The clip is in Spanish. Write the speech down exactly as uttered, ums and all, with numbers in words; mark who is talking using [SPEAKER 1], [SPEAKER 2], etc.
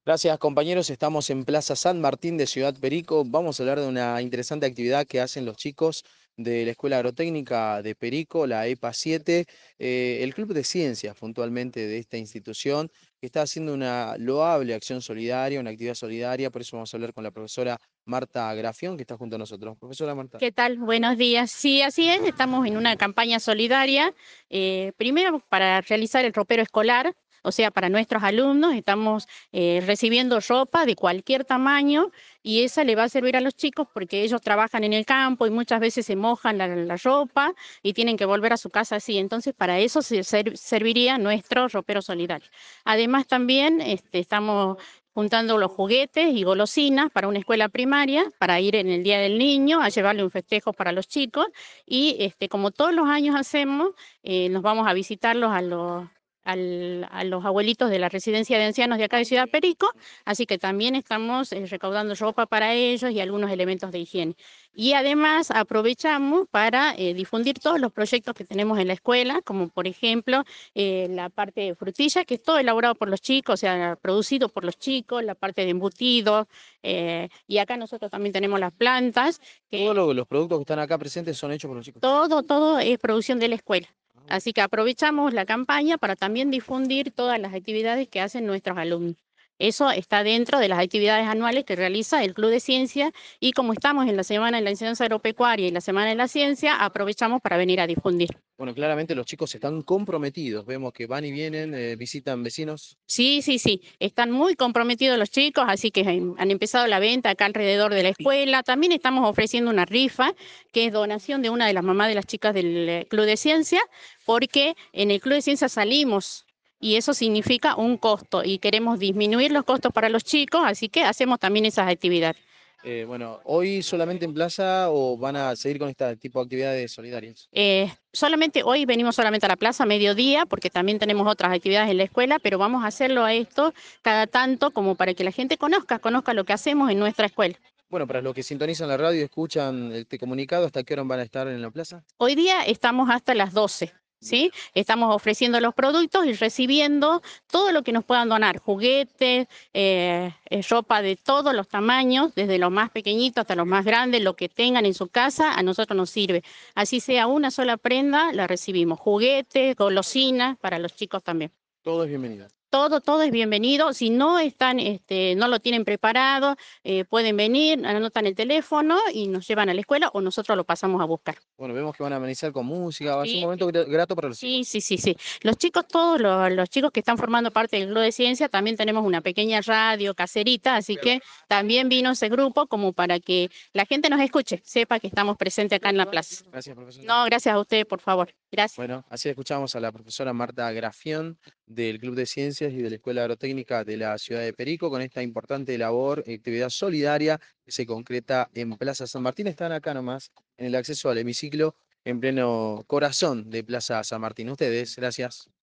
[SPEAKER 1] Gracias, compañeros. Estamos en Plaza San Martín de Ciudad Perico. Vamos a hablar de una interesante actividad que hacen los chicos de la Escuela Agrotécnica de Perico, la E P A siete, eh, el Club de Ciencias puntualmente de esta institución, que está haciendo una loable acción solidaria, una actividad solidaria. Por eso vamos a hablar con la profesora Marta Grafión, que está junto a nosotros. Profesora Marta.
[SPEAKER 2] ¿Qué tal? Buenos días. Sí, así es, estamos en una campaña solidaria, eh, primero para realizar el ropero escolar, o sea, para nuestros alumnos, estamos eh, recibiendo ropa de cualquier tamaño y esa le va a servir a los chicos porque ellos trabajan en el campo y muchas veces se mojan la, la ropa y tienen que volver a su casa así. Entonces, para eso se ser- serviría nuestro ropero solidario. Además, también este, estamos juntando los juguetes y golosinas para una escuela primaria, para ir en el Día del Niño a llevarle un festejo para los chicos. Y este, como todos los años hacemos, eh, nos vamos a visitarlos a los, al- a los abuelitos de la residencia de ancianos de acá de Ciudad Perico, así que también estamos eh, recaudando ropa para ellos y algunos elementos de higiene. Y además aprovechamos para eh, difundir todos los proyectos que tenemos en la escuela, como por ejemplo eh, la parte de frutilla, que es todo elaborado por los chicos, o sea, producido por los chicos, la parte de embutido, eh, y acá nosotros también tenemos las plantas,
[SPEAKER 1] Todos
[SPEAKER 2] que
[SPEAKER 1] lo- los productos que están acá presentes son hechos por los chicos.
[SPEAKER 2] todo, todo es producción de la escuela.
[SPEAKER 1] Ah, bueno.
[SPEAKER 2] Así que aprovechamos la campaña para también difundir todas las actividades que hacen nuestros alumnos. Eso está dentro de las actividades anuales que realiza el Club de Ciencia y como estamos en la Semana de la Enseñanza Agropecuaria y la Semana de la Ciencia, aprovechamos para venir a difundir.
[SPEAKER 1] Bueno, claramente los chicos están comprometidos. Vemos que van y vienen, eh, visitan vecinos.
[SPEAKER 2] Sí, sí, sí, están muy comprometidos los chicos, así que han han empezado la venta acá alrededor de la escuela. También estamos ofreciendo una rifa, que es donación de una de las mamás de las chicas del eh, Club de Ciencia, porque en el Club de Ciencia salimos y eso significa un costo y queremos disminuir los costos para los chicos, así que hacemos también esas actividades.
[SPEAKER 1] Eh, bueno, ¿hoy solamente en plaza o van a seguir con este tipo de actividades solidarias?
[SPEAKER 2] Eh, solamente hoy venimos solamente a la plaza a mediodía porque también tenemos otras actividades en la escuela, pero vamos a hacerlo a esto cada tanto como para que la gente conozca, conozca lo que hacemos en nuestra escuela.
[SPEAKER 1] Bueno, para los que sintonizan la radio y escuchan este comunicado, ¿hasta qué hora van a estar en la plaza?
[SPEAKER 2] Hoy día estamos hasta las doce,
[SPEAKER 1] Bien.
[SPEAKER 2] ¿sí? Estamos ofreciendo los productos y recibiendo todo lo que nos puedan donar, juguetes, eh, eh, ropa de todos los tamaños, desde los más pequeñitos hasta los más grandes, lo que tengan en su casa, a nosotros nos sirve. Así sea una sola prenda, la recibimos. Juguetes, golosinas, para los chicos también.
[SPEAKER 1] Todo es bienvenido.
[SPEAKER 2] Todo, todo es bienvenido. Si no están, este, no lo tienen preparado, eh, pueden venir, anotan el teléfono y nos llevan a la escuela o nosotros lo pasamos a buscar.
[SPEAKER 1] Bueno, vemos que van a amenizar con música, va a ser un
[SPEAKER 2] Sí,
[SPEAKER 1] momento
[SPEAKER 2] sí.
[SPEAKER 1] gra- grato para los
[SPEAKER 2] Sí,
[SPEAKER 1] chicos.
[SPEAKER 2] sí, sí, sí. Los chicos, todos los, los chicos que están formando parte del Club de Ciencia, también tenemos una pequeña radio caserita, así que también vino ese grupo como para que la gente nos escuche, sepa que estamos presentes acá en la plaza.
[SPEAKER 1] Gracias, profesora.
[SPEAKER 2] No, gracias a usted, por favor. Gracias.
[SPEAKER 1] Bueno, así escuchamos a la profesora Marta Grafión del Club de Ciencias y de la Escuela Agrotécnica de la ciudad de Perico con esta importante labor, actividad solidaria que se concreta en Plaza San Martín. Están acá nomás en el acceso al hemiciclo en pleno corazón de Plaza San Martín. Ustedes, gracias.